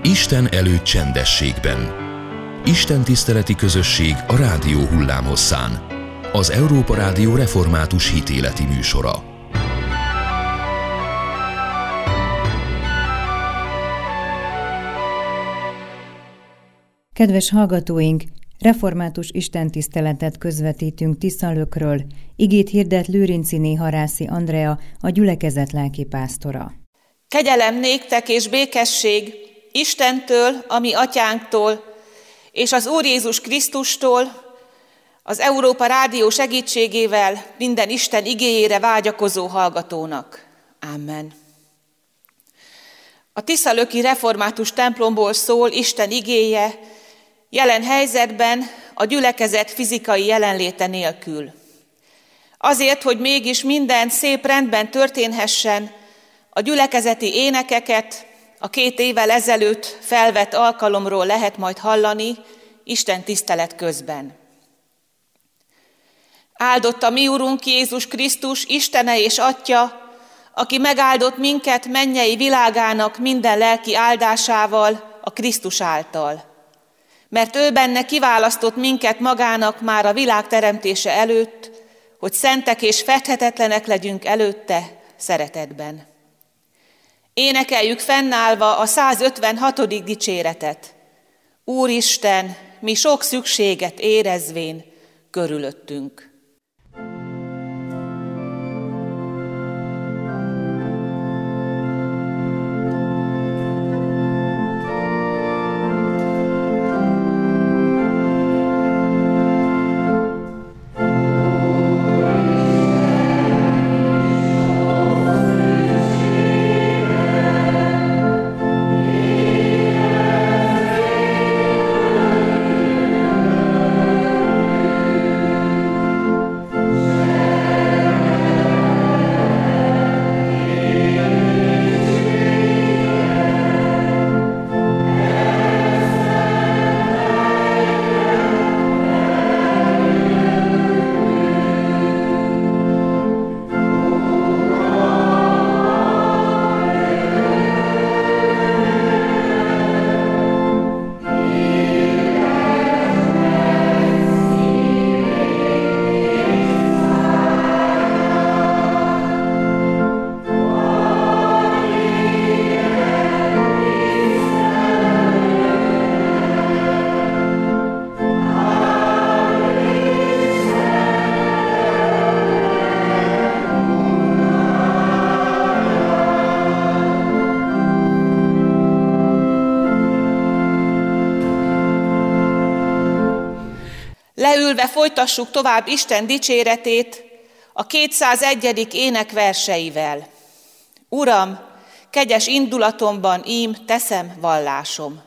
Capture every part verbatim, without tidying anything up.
Isten előtt csendességben. Isten tiszteleti közösség a rádió hullámhosszán. Az Európa Rádió református hitéleti műsora. Kedves hallgatóink! Református istentiszteletet közvetítünk Tiszalökről, igét hirdet Lőrincziné Harászi Andrea, a gyülekezet lelkipásztora. Kegyelem néktek és békesség Istentől, a mi atyánktól, és az Úr Jézus Krisztustól, az Európa Rádió segítségével minden Isten igéjére vágyakozó hallgatónak. Amen. A tiszalöki református templomból szól Isten igéje, jelen helyzetben a gyülekezet fizikai jelenléte nélkül. Azért, hogy mégis minden szép rendben történhessen, a gyülekezeti énekeket a két évvel ezelőtt felvett alkalomról lehet majd hallani Isten tisztelet közben. Áldott a mi Urunk Jézus Krisztus, Istene és Atya, aki megáldott minket mennyei világának minden lelki áldásával a Krisztus által. Mert ő benne kiválasztott minket magának már a világ teremtése előtt, hogy szentek és fedhetetlenek legyünk előtte szeretetben. Énekeljük fennállva a százötvenhatodik dicséretet. Úristen, mi sok szükséget érezvén körülöttünk. Leülve folytassuk tovább Isten dicséretét a kétszázegyedik ének verseivel. Uram, kegyes indulatomban ím teszem vallásom.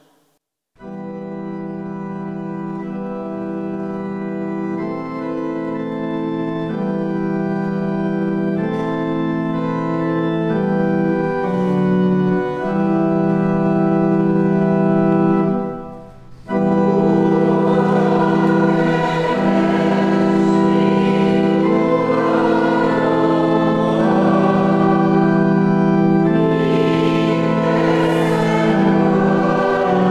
Oh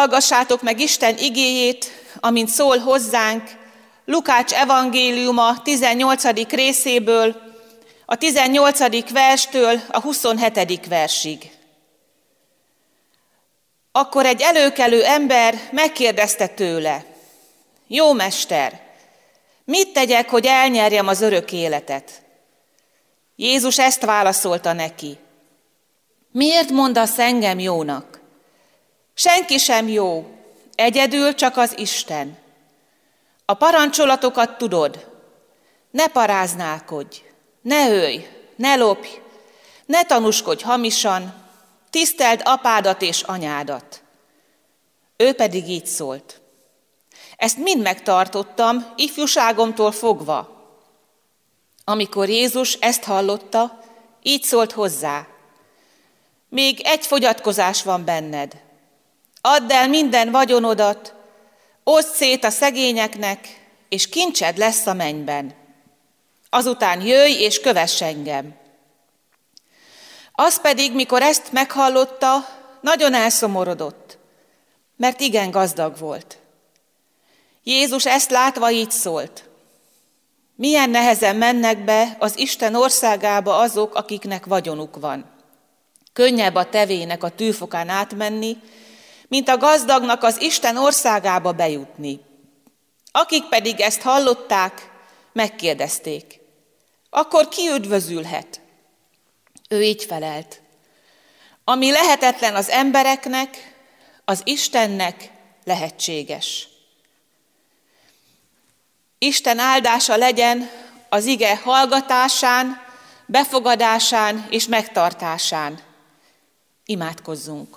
Hallgassátok meg Isten igéjét, amint szól hozzánk, Lukács evangéliuma tizennyolcadik részéből, a tizennyolcadik verstől a huszonhetedik versig. Akkor egy előkelő ember megkérdezte tőle: Jó mester, mit tegyek, hogy elnyerjem az örök életet? Jézus ezt válaszolta neki: Miért mondasz engem jónak? Senki sem jó, egyedül csak az Isten. A parancsolatokat tudod: ne paráználkodj, ne ölj, ne lopj, ne tanúskodj hamisan, tiszteld apádat és anyádat. Ő pedig így szólt: Ezt mind megtartottam ifjúságomtól fogva. Amikor Jézus ezt hallotta, így szólt hozzá: Még egy fogyatkozás van benned. Add el minden vagyonodat, oszd szét a szegényeknek, és kincsed lesz a mennyben. Azután jöjj és kövess engem. Az pedig, mikor ezt meghallotta, nagyon elszomorodott, mert igen gazdag volt. Jézus ezt látva így szólt: Milyen nehezen mennek be az Isten országába azok, akiknek vagyonuk van. Könnyebb a tevének a tűfokán átmenni, mint a gazdagnak az Isten országába bejutni. Akik pedig ezt hallották, megkérdezték: Akkor ki üdvözülhet? Ő így felelt: Ami lehetetlen az embereknek, az Istennek lehetséges. Isten áldása legyen az ige hallgatásán, befogadásán és megtartásán. Imádkozzunk.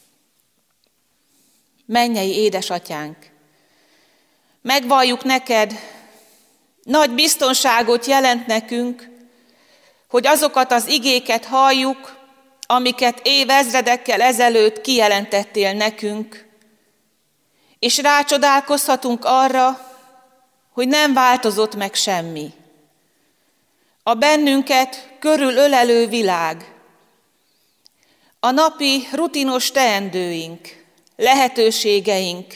Mennyei édesatyánk, megvalljuk neked, nagy biztonságot jelent nekünk, hogy azokat az igéket halljuk, amiket évezredekkel ezelőtt kijelentettél nekünk, és rácsodálkozhatunk arra, hogy nem változott meg semmi. A bennünket körülölelő világ, a napi rutinos teendőink, lehetőségeink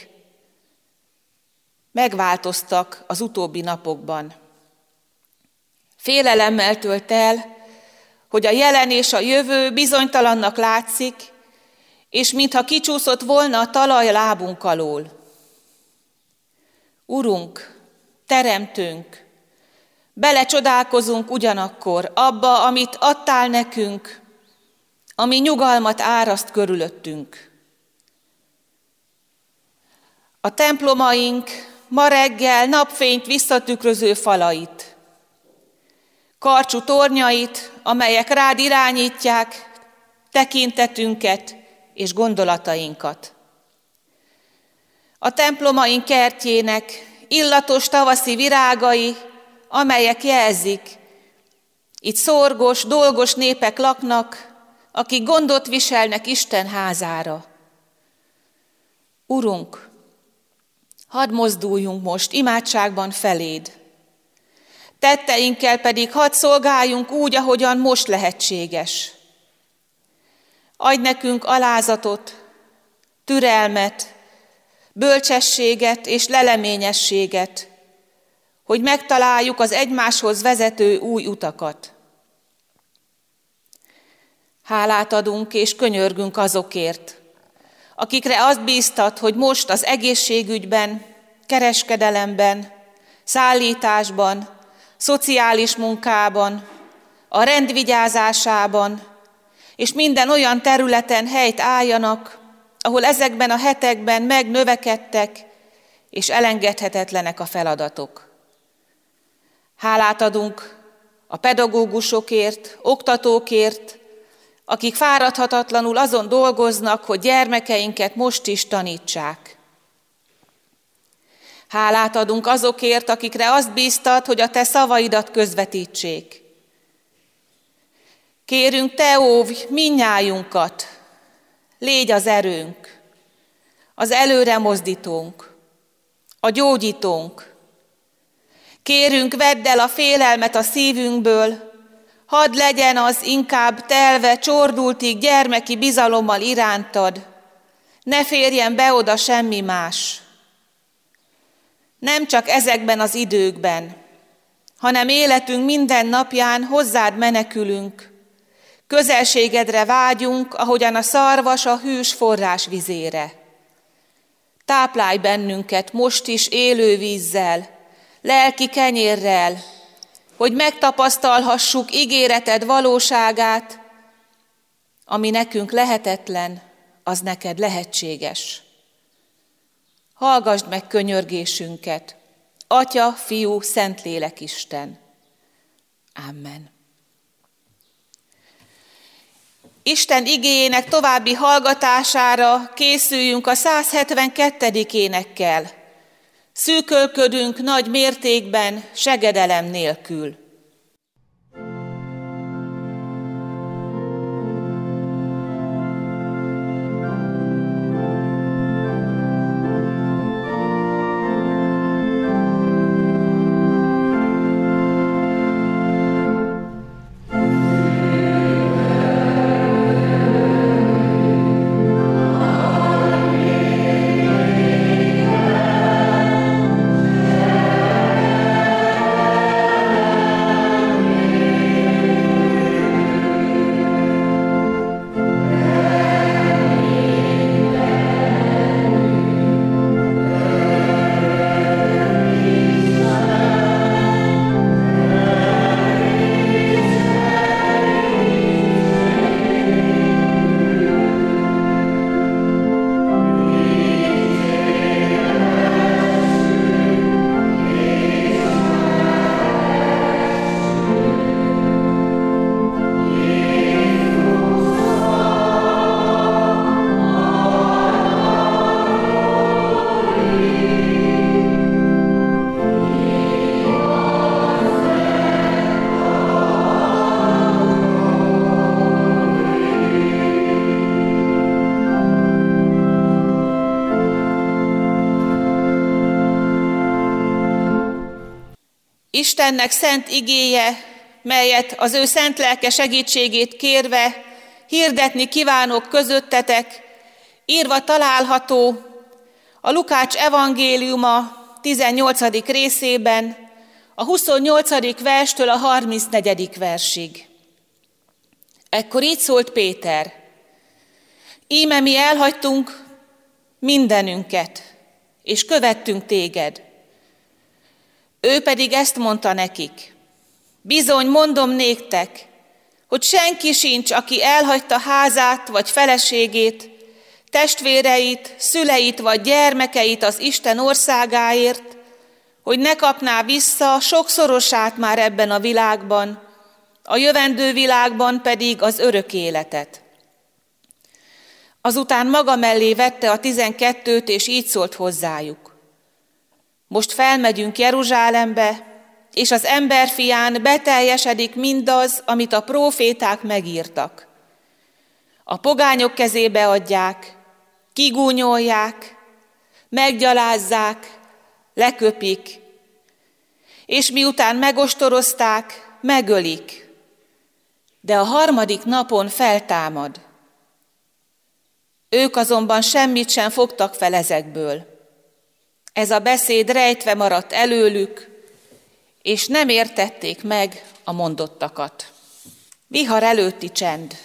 megváltoztak az utóbbi napokban. Félelemmel tölt el, hogy a jelen és a jövő bizonytalannak látszik, és mintha kicsúszott volna a talaj lábunk alól. Urunk, Teremtőnk, belecsodálkozunk ugyanakkor abba, amit adtál nekünk, ami nyugalmat áraszt körülöttünk. A templomaink ma reggel napfényt visszatükröző falait, karcsú tornyait, amelyek rád irányítják tekintetünket és gondolatainkat. A templomaink kertjének illatos tavaszi virágai, amelyek jelzik: itt szorgos, dolgos népek laknak, akik gondot viselnek Isten házára. Urunk, hadd mozduljunk most imádságban feléd, tetteinkkel pedig hadd szolgáljunk úgy, ahogyan most lehetséges. Adj nekünk alázatot, türelmet, bölcsességet és leleményességet, hogy megtaláljuk az egymáshoz vezető új utakat. Hálát adunk és könyörgünk azokért, akikre azt bíztat, hogy most az egészségügyben, kereskedelemben, szállításban, szociális munkában, a rend vigyázásában és minden olyan területen helyt álljanak, ahol ezekben a hetekben megnövekedtek és elengedhetetlenek a feladatok. Hálát adunk a pedagógusokért, oktatókért, akik fáradhatatlanul azon dolgoznak, hogy gyermekeinket most is tanítsák. Hálát adunk azokért, akikre azt bíztat, hogy a te szavaidat közvetítsék. Kérünk, te óvj mindnyájunkat, légy az erőnk, az előre mozdítónk, a gyógyítónk. Kérünk, vedd el a félelmet a szívünkből, hadd legyen az inkább telve, csordultig gyermeki bizalommal irántad, ne férjen be oda semmi más. Nem csak ezekben az időkben, hanem életünk minden napján hozzád menekülünk, közelségedre vágyunk, ahogyan a szarvas a hűs forrás vizére. Táplálj bennünket most is élő vízzel, lelki kenyérrel, hogy megtapasztalhassuk ígéreted valóságát, ami nekünk lehetetlen, az neked lehetséges. Hallgasd meg könyörgésünket, Atya, Fiú, Szentlélek Isten. Amen. Isten igéjének további hallgatására készüljünk a száz hetvenkettedik énekkel. Szűkölködünk nagy mértékben, segedelem nélkül. Istennek szent igéje, melyet az ő szent lelke segítségét kérve hirdetni kívánok közöttetek, írva található a Lukács evangéliuma tizennyolcadik részében, a huszonnyolcadik verstől a harmincnegyedik versig. Ekkor így szólt Péter: íme mi elhagytunk mindenünket, és követtünk téged. Ő pedig ezt mondta nekik: bizony, mondom néktek, hogy senki sincs, aki elhagyta házát vagy feleségét, testvéreit, szüleit vagy gyermekeit az Isten országáért, hogy ne kapná vissza sokszorosát már ebben a világban, a jövendő világban pedig az örök életet. Azután maga mellé vette a tizenkettőt, és így szólt hozzájuk: most felmegyünk Jeruzsálembe, és az emberfián beteljesedik mindaz, amit a próféták megírtak. A pogányok kezébe adják, kigúnyolják, meggyalázzák, leköpik, és miután megostorozták, megölik, de a harmadik napon feltámad. Ők azonban semmit sem fogtak fel ezekből. Ez a beszéd rejtve maradt előlük, és nem értették meg a mondottakat. Vihar előtti csend.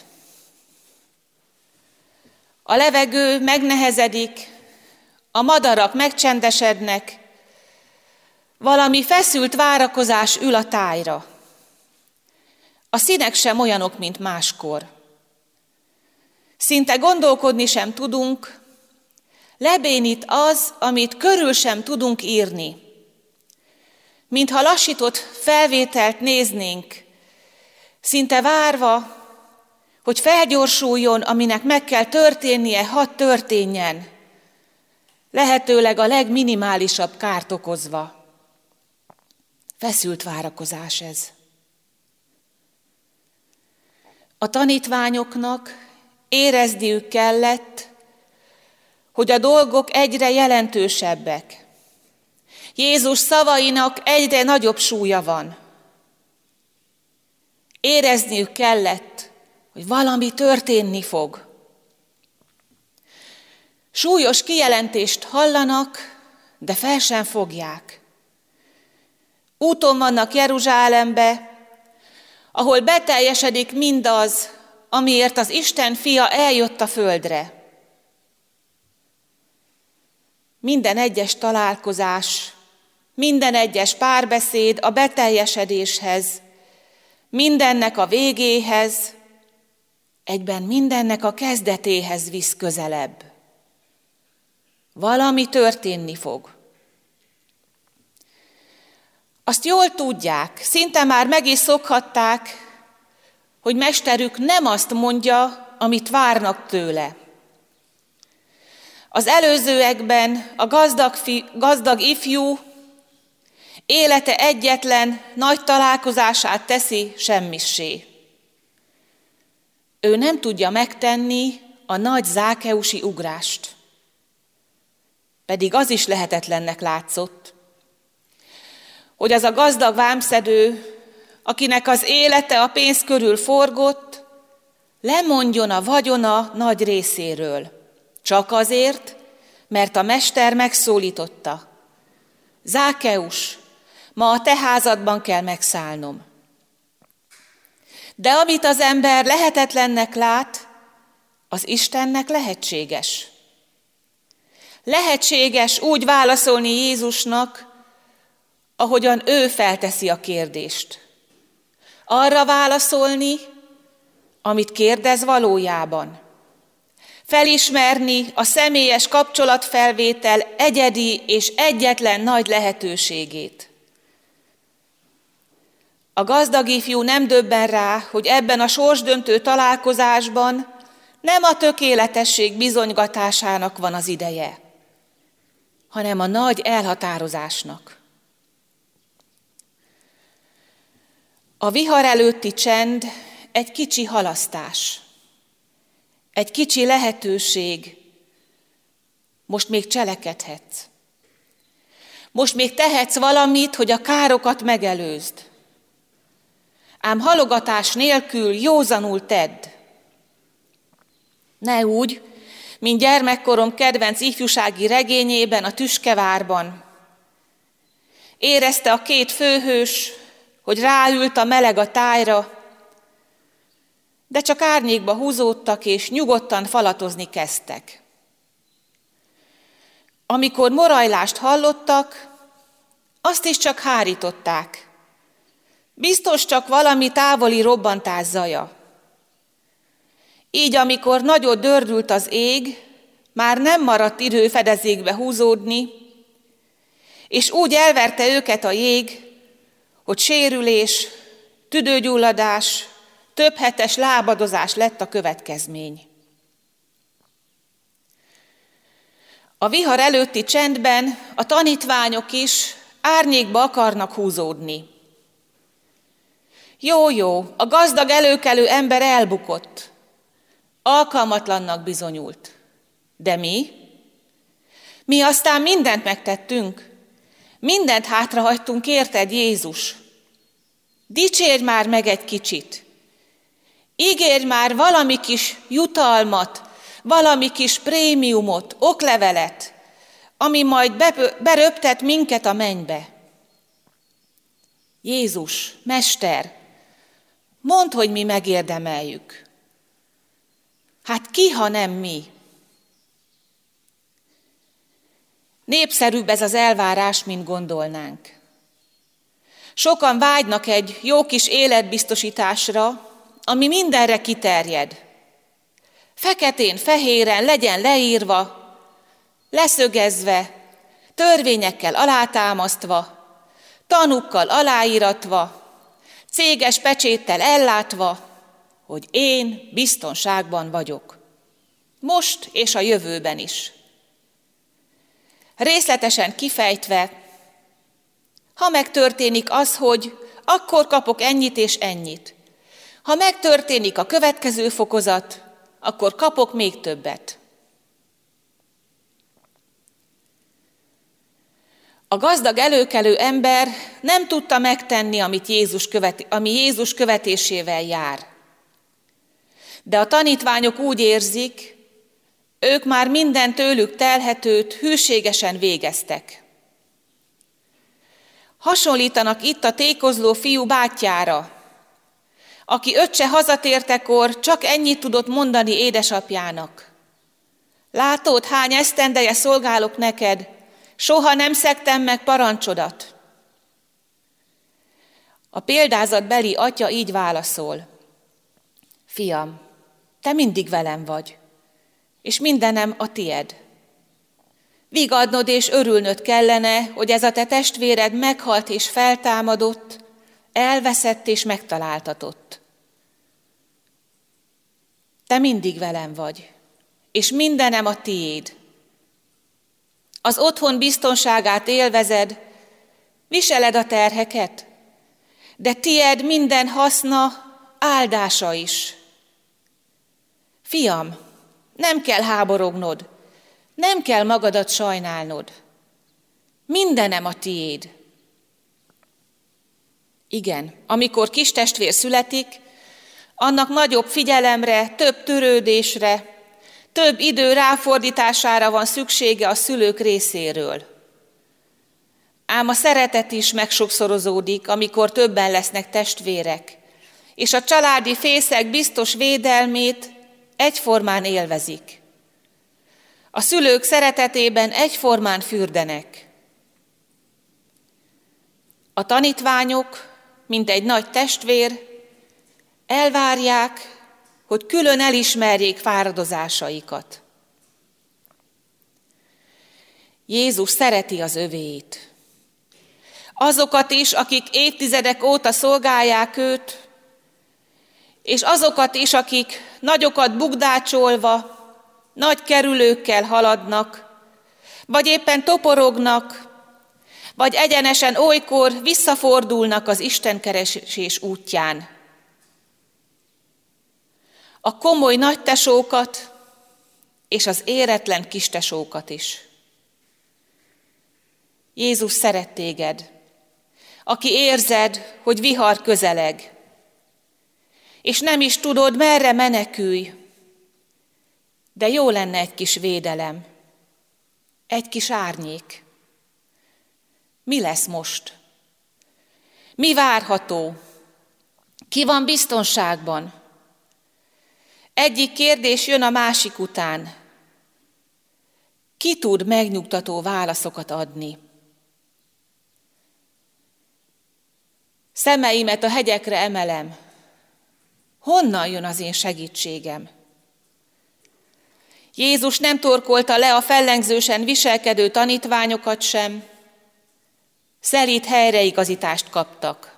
A levegő megnehezedik, a madarak megcsendesednek, valami feszült várakozás ül a tájra. A színek sem olyanok, mint máskor. Szinte gondolkodni sem tudunk, lebénít az, amit körül sem tudunk írni. Mintha lassított felvételt néznénk, szinte várva, hogy felgyorsuljon, aminek meg kell történnie, hadd történjen, lehetőleg a legminimálisabb kárt okozva. Feszült várakozás ez. A tanítványoknak érezniük kellett, hogy a dolgok egyre jelentősebbek. Jézus szavainak egyre nagyobb súlya van. Érezniük kellett, hogy valami történni fog. Súlyos kijelentést hallanak, de fel sem fogják. Úton vannak Jeruzsálembe, ahol beteljesedik mindaz, amiért az Isten fia eljött a földre. Minden egyes találkozás, minden egyes párbeszéd a beteljesedéshez, mindennek a végéhez, egyben mindennek a kezdetéhez visz közelebb. Valami történni fog. Azt jól tudják, szinte már meg is szokhatták, hogy mesterük nem azt mondja, amit várnak tőle. Az előzőekben a gazdag, fi, gazdag ifjú élete egyetlen nagy találkozását teszi semmissé. Ő nem tudja megtenni a nagy zákeusi ugrást. Pedig az is lehetetlennek látszott, hogy az a gazdag vámszedő, akinek az élete a pénz körül forgott, lemondjon a vagyona nagy részéről, csak azért, mert a mester megszólította. Zákeus, ma a te házadban kell megszállnom. De amit az ember lehetetlennek lát, az Istennek lehetséges. Lehetséges úgy válaszolni Jézusnak, ahogyan ő felteszi a kérdést. Arra válaszolni, amit kérdez valójában. Felismerni a személyes kapcsolatfelvétel egyedi és egyetlen nagy lehetőségét. A gazdag ifjú nem döbben rá, hogy ebben a sorsdöntő találkozásban nem a tökéletesség bizonygatásának van az ideje, hanem a nagy elhatározásnak. A vihar előtti csend egy kicsi halasztás, egy kicsi lehetőség. Most még cselekedhetsz. Most még tehetsz valamit, hogy a károkat megelőzd. Ám halogatás nélkül józanul tedd. Ne úgy, mint gyermekkorom kedvenc ifjúsági regényében, a Tüskevárban. Érezte a két főhős, hogy ráült a meleg a tájra, de csak árnyékba húzódtak és nyugodtan falatozni kezdtek. Amikor morajlást hallottak, azt is csak hárították. Biztos csak valami távoli robbantás zaja. Így, amikor nagyot dördült az ég, már nem maradt idő fedezékbe húzódni, és úgy elverte őket a jég, hogy sérülés, tüdőgyulladás, több hetes lábadozás lett a következmény. A vihar előtti csendben a tanítványok is árnyékba akarnak húzódni. Jó, jó, a gazdag előkelő ember elbukott, alkalmatlannak bizonyult. De mi? Mi aztán mindent megtettünk, mindent hátrahagytunk, érted, Jézus? Dicsérj már meg egy kicsit! Ígérj már valami kis jutalmat, valami kis prémiumot, oklevelet, ami majd beröptet minket a mennybe. Jézus, Mester, mondd, hogy mi megérdemeljük. Hát ki, ha nem mi? Népszerűbb ez az elvárás, mint gondolnánk. Sokan vágynak egy jó kis életbiztosításra, ami mindenre kiterjed. Feketén-fehéren legyen leírva, leszögezve, törvényekkel alátámasztva, tanukkal aláíratva, céges pecséttel ellátva, hogy én biztonságban vagyok. Most és a jövőben is. Részletesen kifejtve, ha megtörténik az, hogy akkor kapok ennyit és ennyit. Ha megtörténik a következő fokozat, akkor kapok még többet. A gazdag előkelő ember nem tudta megtenni, amit Jézus követi, ami Jézus követésével jár. De a tanítványok úgy érzik, Ők már minden tőlük telhetőt hűségesen végeztek. Hasonlítanak itt a tékozló fiú bátyjára, aki öccse hazatértekor csak ennyit tudott mondani édesapjának. Látod, hány esztendeje szolgálok neked, soha nem szegtem meg parancsodat. A példázatbeli atya így válaszol: Fiam, te mindig velem vagy, és mindenem a tied. Vigadnod és örülnöd kellene, hogy ez a te testvéred meghalt és feltámadott, elveszett és megtaláltatott. Te mindig velem vagy, és mindenem a tiéd. Az otthon biztonságát élvezed, viseled a terheket, de tied minden haszna, áldása is. Fiam, nem kell háborognod, nem kell magadat sajnálnod. Mindenem a tiéd. Igen, amikor kis testvér születik, annak nagyobb figyelemre, több törődésre, több idő ráfordítására van szüksége a szülők részéről. Ám a szeretet is megsokszorozódik, amikor többen lesznek testvérek, és a családi fészek biztos védelmét egyformán élvezik. A szülők szeretetében egyformán fürdenek. A tanítványok, mint egy nagy testvér, elvárják, hogy külön elismerjék fáradozásaikat. Jézus szereti az övéit. Azokat is, akik évtizedek óta szolgálják őt, és azokat is, akik nagyokat bugdácsolva, nagy kerülőkkel haladnak, vagy éppen toporognak, vagy egyenesen olykor visszafordulnak az istenkeresés útján. A komoly nagytesókat és az éretlen kistesókat is. Jézus szeret téged, aki érzed, hogy vihar közeleg, és nem is tudod, merre menekülj, de jó lenne egy kis védelem, egy kis árnyék. Mi lesz most? Mi várható? Ki van biztonságban? Egyik kérdés jön a másik után. Ki tud megnyugtató válaszokat adni? Szemeimet a hegyekre emelem. Honnan jön az én segítségem? Jézus nem torkolta le a fellengzősen viselkedő tanítványokat sem. Szelíd helyreigazítást kaptak.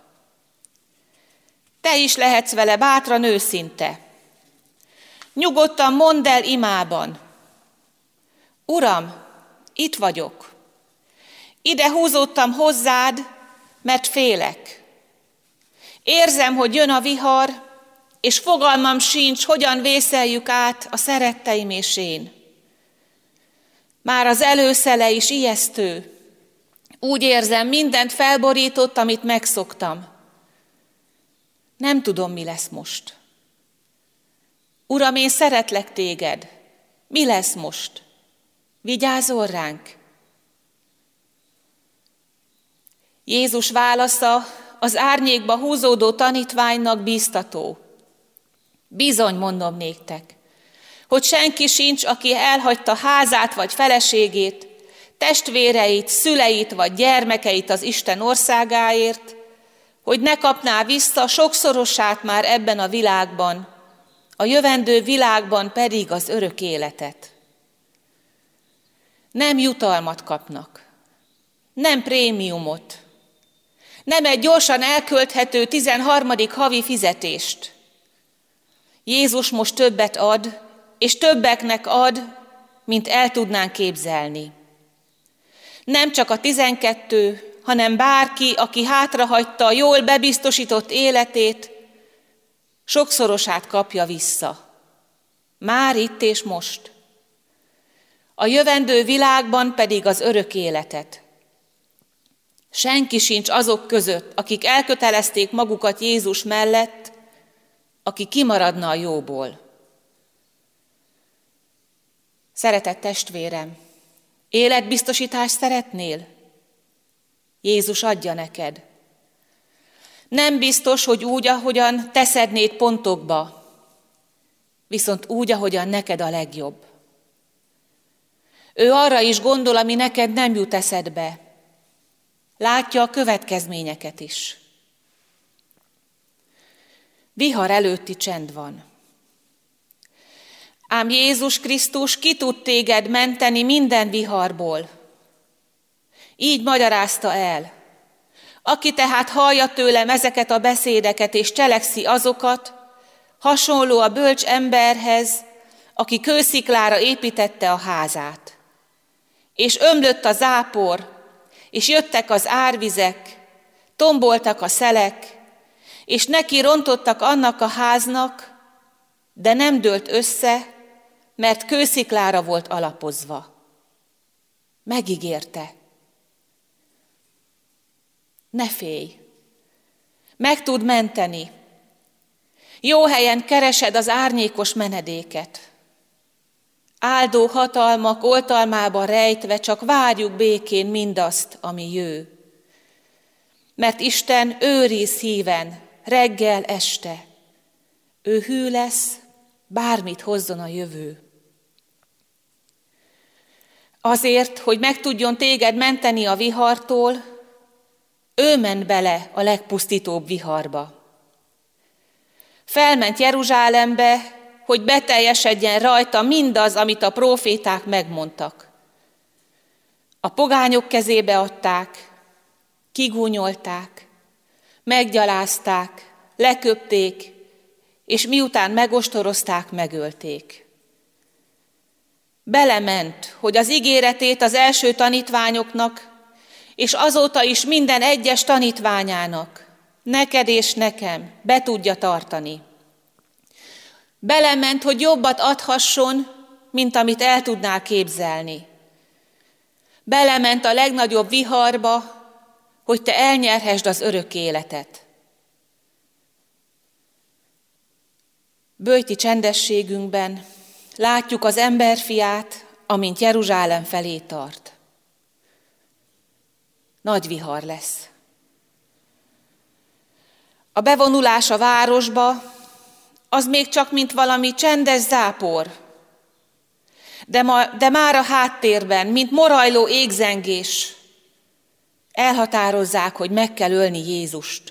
Te is lehetsz vele bátran őszinte. Nyugodtan mondd el imában: Uram, itt vagyok. Ide húzódtam hozzád, mert félek. Érzem, hogy jön a vihar, és fogalmam sincs, hogyan vészeljük át a szeretteim és én. Már az előszele is ijesztő. Úgy érzem, mindent felborított, amit megszoktam. Nem tudom, mi lesz most. Uram, én szeretlek téged. Mi lesz most? Vigyázol ránk? Jézus válasza az árnyékba húzódó tanítványnak bíztató. Bizony, mondom néktek, hogy senki sincs, aki elhagyta házát vagy feleségét, testvéreit, szüleit vagy gyermekeit az Isten országáért, hogy ne kapná vissza sokszorosát már ebben a világban, a jövendő világban pedig az örök életet. Nem jutalmat kapnak, nem prémiumot, nem egy gyorsan elkölthető tizenharmadik havi fizetést. Jézus most többet ad, és többeknek ad, mint el tudnánk képzelni. Nem csak a tizenkettő, hanem bárki, aki hátrahagyta a jól bebiztosított életét, sokszorosát kapja vissza. Már itt és most. A jövendő világban pedig az örök életet. Senki sincs azok között, akik elkötelezték magukat Jézus mellett, aki kimaradna a jóból. Szeretett testvérem, életbiztosítást szeretnél? Jézus adja neked. Nem biztos, hogy úgy, ahogyan te szednéd pontokba, viszont úgy, ahogyan neked a legjobb. Ő arra is gondol, ami neked nem jut eszedbe. Látja a következményeket is. Vihar előtti csend van. Ám Jézus Krisztus ki tud téged menteni minden viharból. Így magyarázta el. Aki tehát hallja tőlem ezeket a beszédeket és cselekszi azokat, hasonló a bölcs emberhez, aki kősziklára építette a házát. És ömlött a zápor, és jöttek az árvizek, tomboltak a szelek, és neki rontottak annak a háznak, de nem dőlt össze, mert kősziklára volt alapozva. Megígérte. Ne félj! Meg tud menteni. Jó helyen keresed az árnyékos menedéket. Áldó hatalmak oltalmába rejtve csak várjuk békén mindazt, ami jő. Mert Isten őriz híven, reggel, este. Ő hű lesz, bármit hozzon a jövő. Azért, hogy meg tudjon téged menteni a vihartól, ő ment bele a legpusztítóbb viharba. Felment Jeruzsálembe, hogy beteljesedjen rajta mindaz, amit a próféták megmondtak. A pogányok kezébe adták, kigúnyolták, meggyalázták, leköpték, és miután megostorozták, megölték. Belement, hogy az ígéretét az első tanítványoknak, és azóta is minden egyes tanítványának, neked és nekem be tudja tartani. Belement, hogy jobbat adhasson, mint amit el tudnál képzelni. Belement a legnagyobb viharba, hogy te elnyerhesd az örök életet. Böjti csendességünkben látjuk az emberfiát, amint Jeruzsálem felé tart. Nagy vihar lesz. A bevonulás a városba, az még csak mint valami csendes zápor, de, ma, de már a háttérben, mint morajló égzengés, elhatározzák, hogy meg kell ölni Jézust.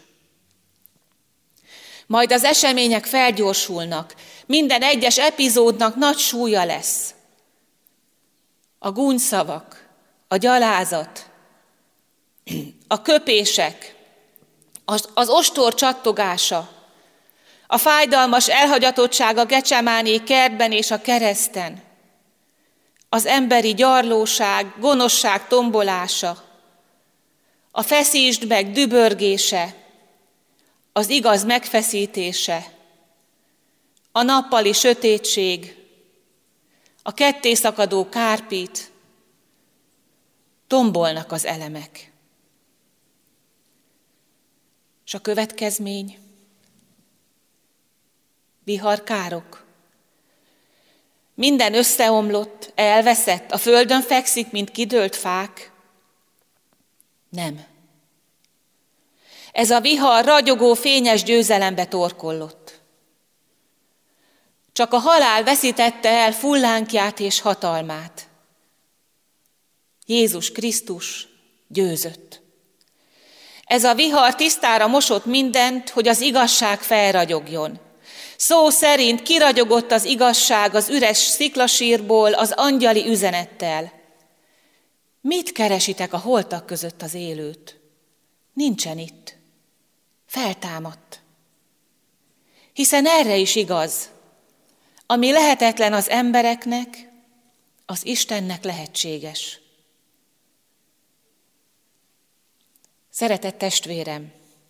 Majd az események felgyorsulnak, minden egyes epizódnak nagy súlya lesz. A gúnyszavak, a gyalázat, a köpések, az, az ostor csattogása, a fájdalmas elhagyatottság a Gecsemáné kertben és a kereszten, az emberi gyarlóság, gonoszság tombolása, a feszítsd meg dübörgése, az igaz megfeszítése, a nappali sötétség, a kettészakadó kárpít, tombolnak az elemek. És a következmény? Viharkárok. Minden összeomlott, elveszett, a földön fekszik, mint kidőlt fák. Nem. Ez a vihar ragyogó, fényes győzelembe torkollott. Csak a halál veszítette el fullánkját és hatalmát. Jézus Krisztus győzött. Ez a vihar tisztára mosott mindent, hogy az igazság felragyogjon. Szó szerint kiragyogott az igazság az üres sziklasírból az angyali üzenettel. Mit keresitek a holtak között az élőt? Nincsen itt. Feltámadt. Hiszen erre is igaz. Ami lehetetlen az embereknek, az Istennek lehetséges. Szeretett testvérem,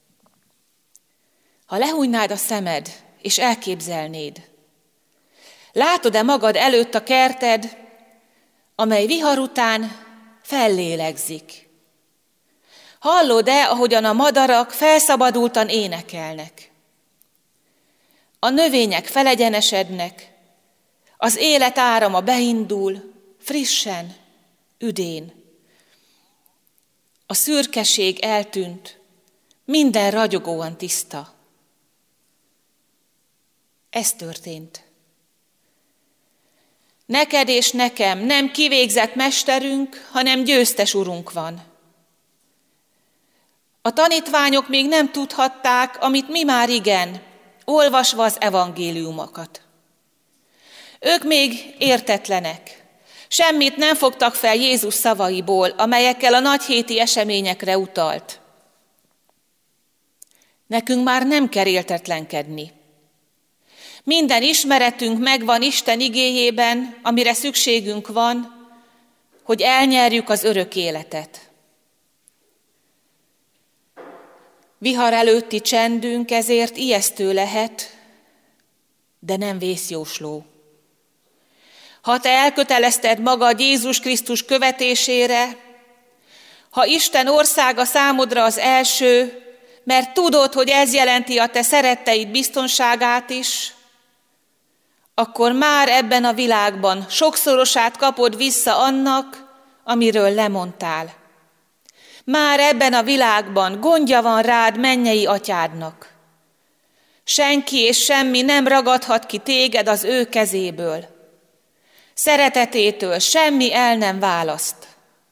ha lehújnád a szemed, és elképzelnéd, látod-e magad előtt a kerted, amely vihar után fellélegzik? Hallod-e, ahogyan a madarak felszabadultan énekelnek? A növények felegyenesednek, Az élet árama beindul, frissen, üdén. A szürkeség eltűnt, minden ragyogóan tiszta. Ez történt. Neked és nekem nem kivégzett mesterünk, hanem győztes urunk van. A tanítványok még nem tudhatták, amit mi már igen, olvasva az evangéliumokat. Ők még értetlenek, semmit nem fogtak fel Jézus szavaiból, amelyekkel a nagyhéti eseményekre utalt. Nekünk már nem kell értetlenkedni. Minden ismeretünk megvan Isten igéjében, amire szükségünk van, hogy elnyerjük az örök életet. Vihar előtti csendünk ezért ijesztő lehet, de nem vészjósló. Ha te elkötelezted magad Jézus Krisztus követésére, ha Isten országa számodra az első, mert tudod, hogy ez jelenti a te szeretteid biztonságát is, akkor már ebben a világban sokszorosát kapod vissza annak, amiről lemondtál. Már ebben a világban gondja van rád mennyei atyádnak. Senki és semmi nem ragadhat ki téged az ő kezéből. Szeretetétől semmi el nem választ.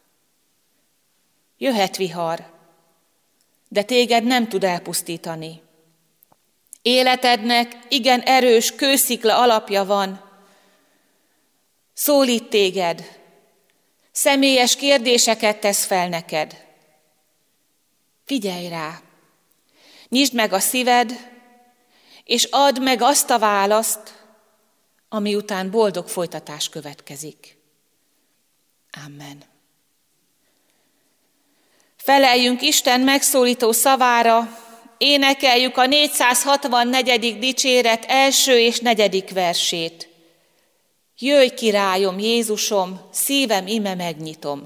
Jöhet vihar, de téged nem tud elpusztítani. Életednek igen erős kőszikla alapja van. Szólít téged, személyes kérdéseket tesz fel neked. Figyelj rá, nyisd meg a szíved, és add meg azt a választ, ami után boldog folytatás következik. Amen. Feleljünk Isten megszólító szavára, énekeljük a négyszázhatvannegyedik dicséret első és negyedik versét. Jöjj, királyom, Jézusom, szívem ime megnyitom.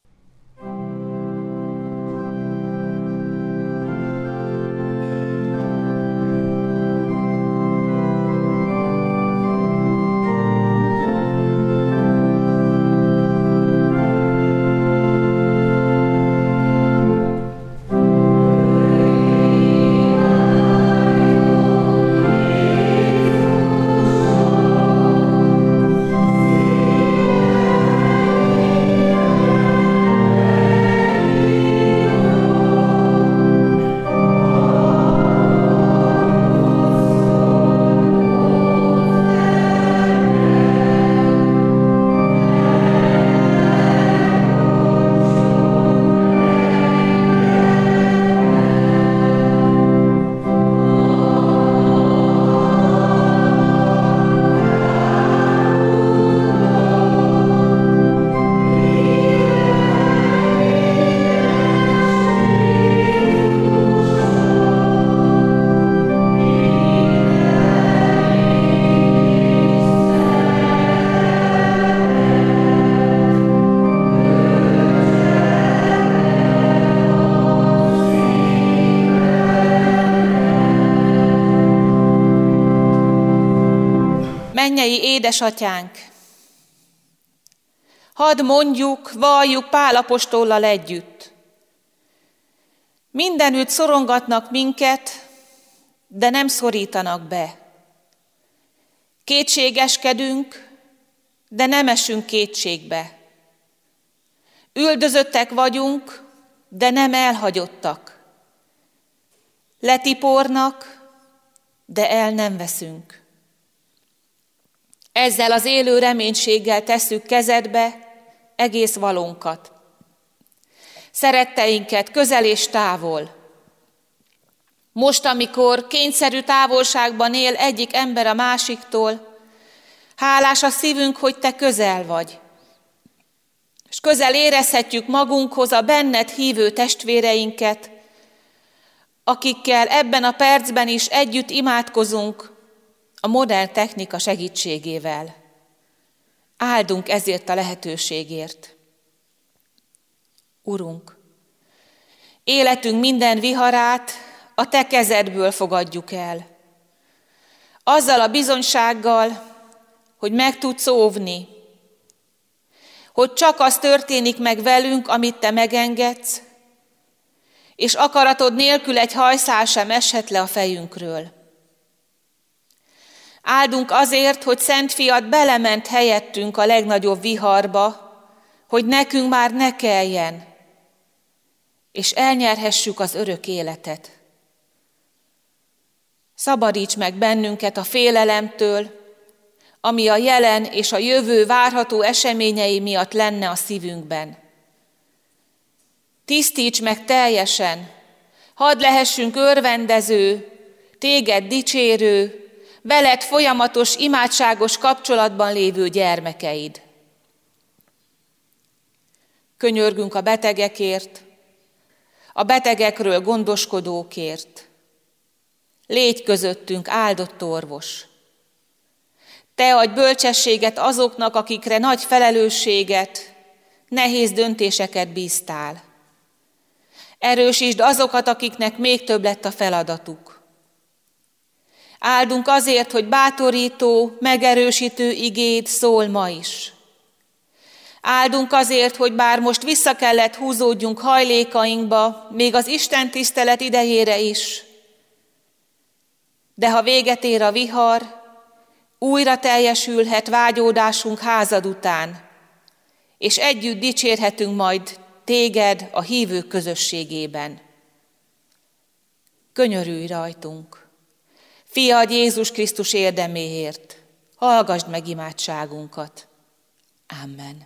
Mennyei édesatyánk, hadd mondjuk, valljuk Pál apostollal együtt. Mindenütt szorongatnak minket, de nem szorítanak be. Kétségeskedünk, de nem esünk kétségbe. Üldözöttek vagyunk, de nem elhagyottak. Letipornak, de el nem veszünk. Ezzel az élő reménységgel tesszük kezedbe egész valónkat. Szeretteinket közel és távol. Most, amikor kényszerű távolságban él egyik ember a másiktól, hálás a szívünk, hogy te közel vagy. És közel érezhetjük magunkhoz a benned hívő testvéreinket, akikkel ebben a percben is együtt imádkozunk, a modern technika segítségével. Áldunk ezért a lehetőségért. Urunk, életünk minden viharát a te kezedből fogadjuk el. Azzal a bizonysággal, hogy meg tudsz óvni, hogy csak az történik meg velünk, amit te megengedsz, és akaratod nélkül egy hajszál sem eshet le a fejünkről. Áldunk azért, hogy Szent Fiad belement helyettünk a legnagyobb viharba, hogy nekünk már ne kelljen, és elnyerhessük az örök életet. Szabadíts meg bennünket a félelemtől, ami a jelen és a jövő várható eseményei miatt lenne a szívünkben. Tisztíts meg teljesen, hadd lehessünk örvendező, téged dicsérő, veled folyamatos imádságos kapcsolatban lévő gyermekeid. Könyörgünk a betegekért, a betegekről gondoskodókért. Légy közöttünk áldott orvos. Te adj bölcsességet azoknak, akikre nagy felelősséget, nehéz döntéseket bíztál. Erősítsd azokat, akiknek még több lett a feladatuk. Áldunk azért, hogy bátorító, megerősítő igéd szól ma is. Áldunk azért, hogy bár most vissza kellett húzódjunk hajlékainkba, még az Isten tisztelet idejére is, de ha véget ér a vihar, újra teljesülhet vágyódásunk házad után, és együtt dicsérhetünk majd téged a hívők közösségében. Könyörülj rajtunk! Fiad Jézus Krisztus érdeméért, hallgasd meg imádságunkat. Amen.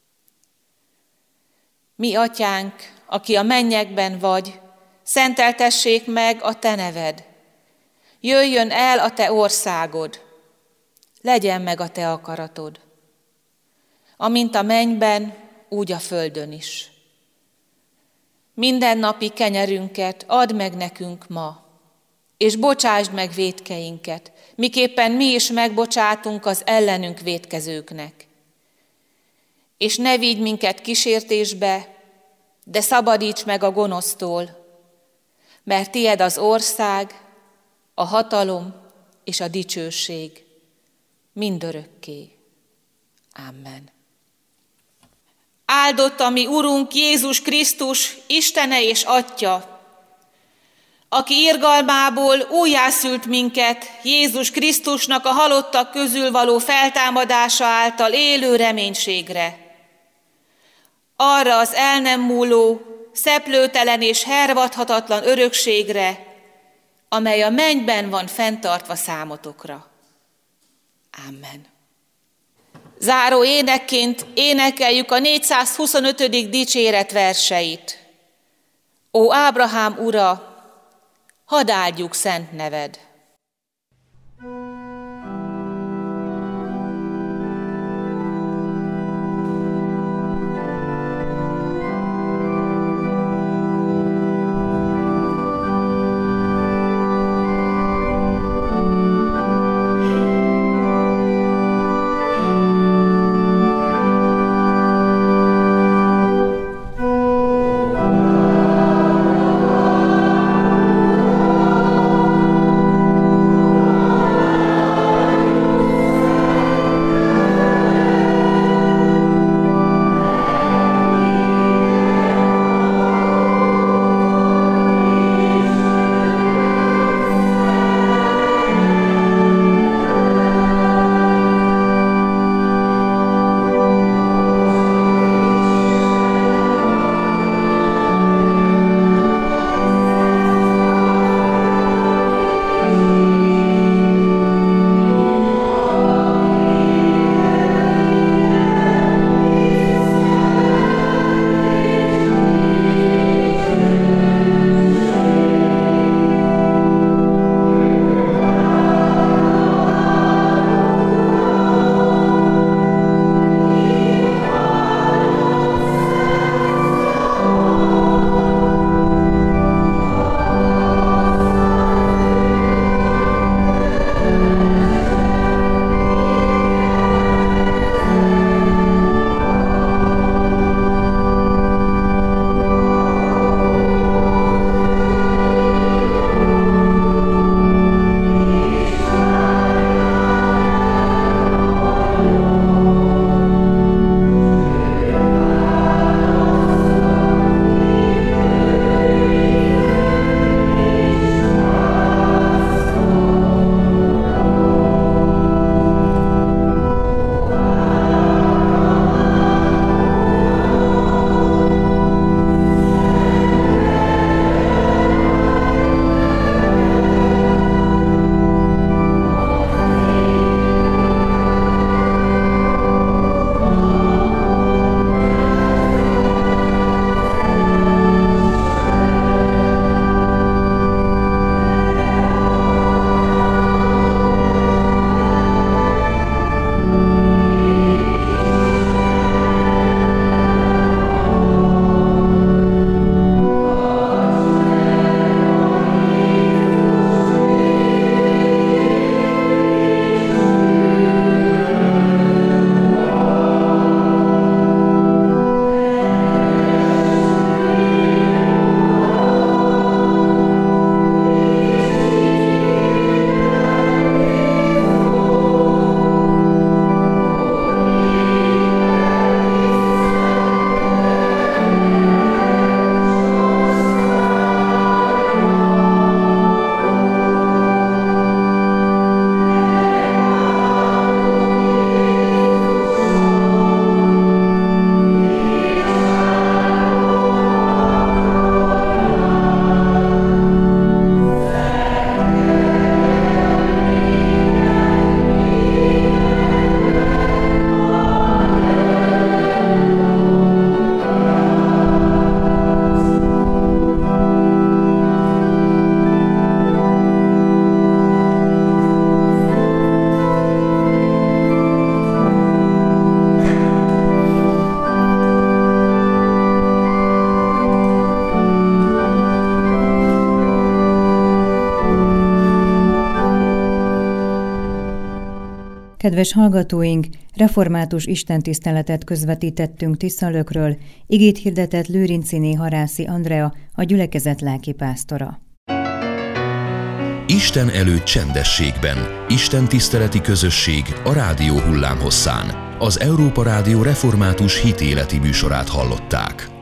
Mi atyánk, aki a mennyekben vagy, szenteltessék meg a te neved. Jöjjön el a te országod, legyen meg a te akaratod, amint a mennyben, úgy a földön is. Mindennapi kenyerünket add meg nekünk ma, és bocsásd meg vétkeinket, miképpen mi is megbocsátunk az ellenünk vétkezőknek. És ne vigy minket kísértésbe, de szabadíts meg a gonosztól, mert tied az ország, a hatalom és a dicsőség mindörökké. Amen. Áldott a mi Urunk Jézus Krisztus, Istene és Atya, aki irgalmából újjászült minket Jézus Krisztusnak a halottak közül való feltámadása által élő reménységre. Arra az el nem múló, szeplőtelen és hervadhatatlan örökségre, amely a mennyben van fenntartva számotokra. Amen. Záró énekként énekeljük a négyszázhuszonötödik dicséret verseit. Ó Ábrahám ura, hadd áldjuk szent neved! Amen. Kedves hallgatóink, református istentiszteletet közvetítettünk Tiszalökről, igét hirdetett Lőrincziné Harászi Andrea, a gyülekezet lelkipásztora. Isten előtt csendességben, Isten tiszteleti közösség a rádió hullámhosszán. Az Európa Rádió református hitéleti műsorát hallották.